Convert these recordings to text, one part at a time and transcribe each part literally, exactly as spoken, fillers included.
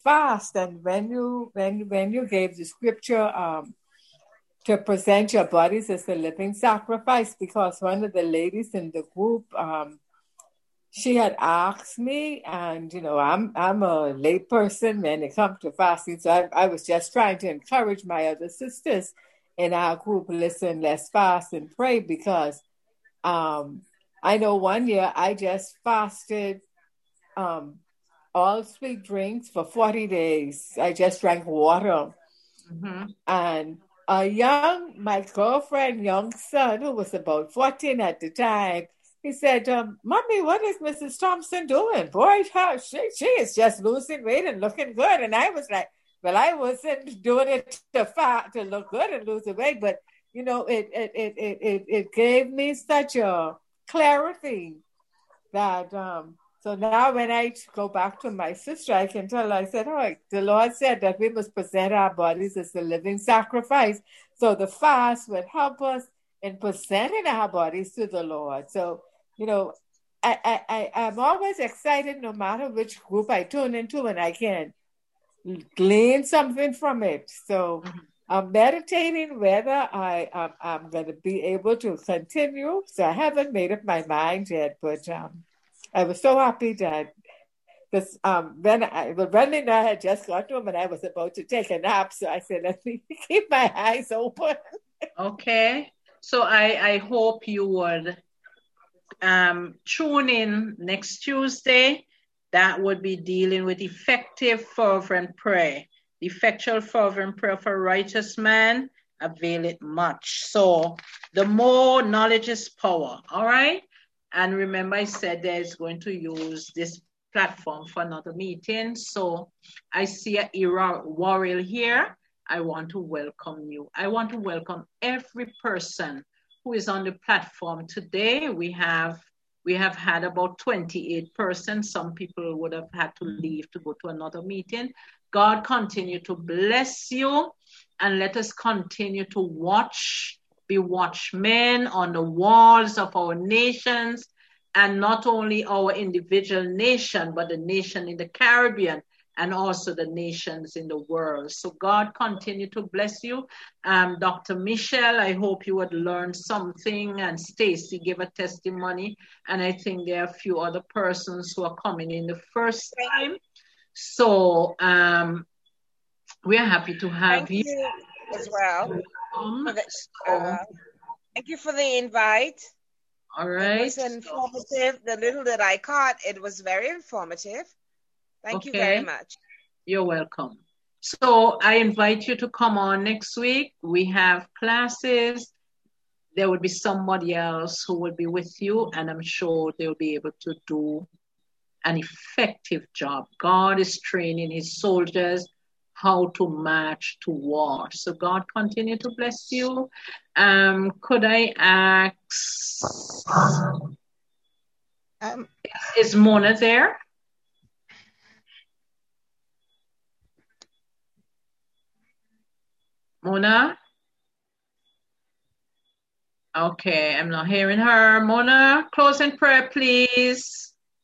fast. And when you when when you gave the scripture um, to present your bodies as a living sacrifice, because one of the ladies in the group, um, she had asked me, and you know, I'm I'm a lay person when it comes to fasting, so I, I was just trying to encourage my other sisters in our group, listen, let's fast and pray, because um, I know one year I just fasted um, all sweet drinks for forty days. I just drank water. Mm-hmm. And a young, my girlfriend, young son, who was about fourteen at the time, he said, um, Mommy, what is Missus Thompson doing? Boy, how she, she is just losing weight and looking good. And I was like, well, I wasn't doing it to fat, to look good and lose the weight, but you know, it it, it it it it gave me such a clarity that um so now when I go back to my sister, I can tell her, I said, oh, the Lord said that we must present our bodies as a living sacrifice. So the fast would help us in presenting our bodies to the Lord. So, you know, I, I, I, I'm always excited no matter which group I tune into, and I can glean something from it. So I'm meditating whether I, I'm, I'm going to be able to continue. So I haven't made up my mind yet, but um, I was so happy that this um when I well, Brendan and I had just got home and I was about to take a nap, so I said, let me keep my eyes open. Okay. So I, I hope you would um tune in next Tuesday. That would be dealing with effective fervent prayer. The effectual fervent prayer for a righteous man avail it much. So the more knowledge is power, all right? And remember, I said there's going to use this platform for another meeting. So I see a Ira Warrior here. I want to welcome you. I want to welcome every person who is on the platform today. We have we have had about twenty-eight persons. Some people would have had to leave to go to another meeting. God continue to bless you, and let us continue to watch, be watchmen on the walls of our nations, and not only our individual nation, but the nation in the Caribbean and also the nations in the world. So God continue to bless you. Um, Doctor Michelle, I hope you would learn something, and Stacy gave a testimony, and I think there are a few other persons who are coming in the first time. So um, we are happy to have thank you. you as well. Um, for the, uh, thank you for the invite. All right. It was informative. The little that I caught, it was very informative. Thank okay. you very much. You're welcome. So I invite you to come on next week. We have classes. There will be somebody else who will be with you, and I'm sure they'll be able to do an effective job. God is training his soldiers how to march to war. So God continue to bless you. Um, could I ask, um, is Mona there? Mona? Okay, I'm not hearing her. Mona, closing prayer, please.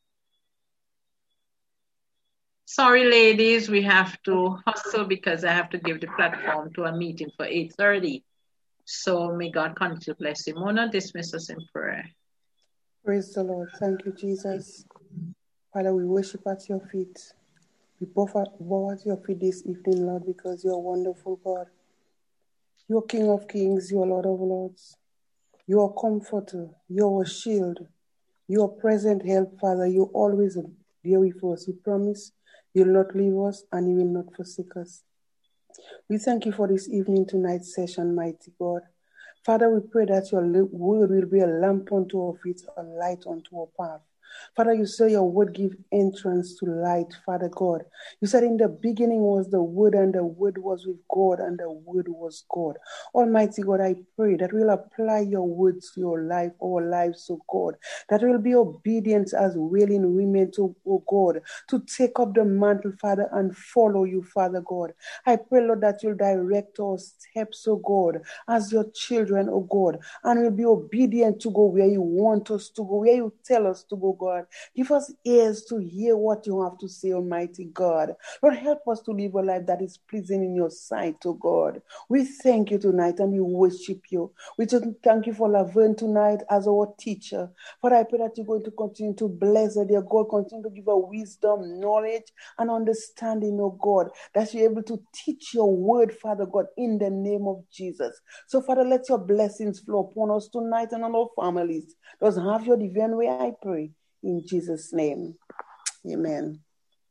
Sorry, ladies, we have to hustle because I have to give the platform to a meeting for eight thirty. So may God continue to bless you. Mona, dismiss us in prayer. Praise the Lord. Thank you, Jesus. Father, we worship at your feet. We bow at your feet this evening, Lord, because you're wonderful, God. You're King of kings, you're Lord of lords. You're a comforter, you're a shield. You're present help, Father. You're always there with us. You promise you'll not leave us and you will not forsake us. We thank you for this evening, tonight's session, mighty God. Father, we pray that your word will be a lamp unto our feet, a light unto our path. Father, you say your word give entrance to light, Father God. You said in the beginning was the word, and the word was with God, and the word was God. Almighty God, I pray that we'll apply your words to your life, our lives, oh God. That we'll be obedient as willing women to, oh God, to take up the mantle, Father, and follow you, Father God. I pray, Lord, that you'll direct our steps, oh God, as your children, oh God, and we'll be obedient to go where you want us to go, where you tell us to go, God. God. Give us ears to hear what you have to say, Almighty God. Lord, help us to live a life that is pleasing in your sight, oh God. We thank you tonight and we worship you. We just thank you for Laverne tonight as our teacher. Father, I pray that you're going to continue to bless her, dear God. Continue to give her wisdom, knowledge, and understanding, oh God, that she's able to teach your word, Father God, in the name of Jesus. So, Father, let your blessings flow upon us tonight and on our families. Just have your divine way, I pray. In Jesus' name. Amen.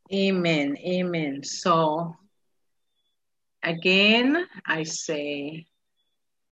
Amen. Amen. So, again, I say,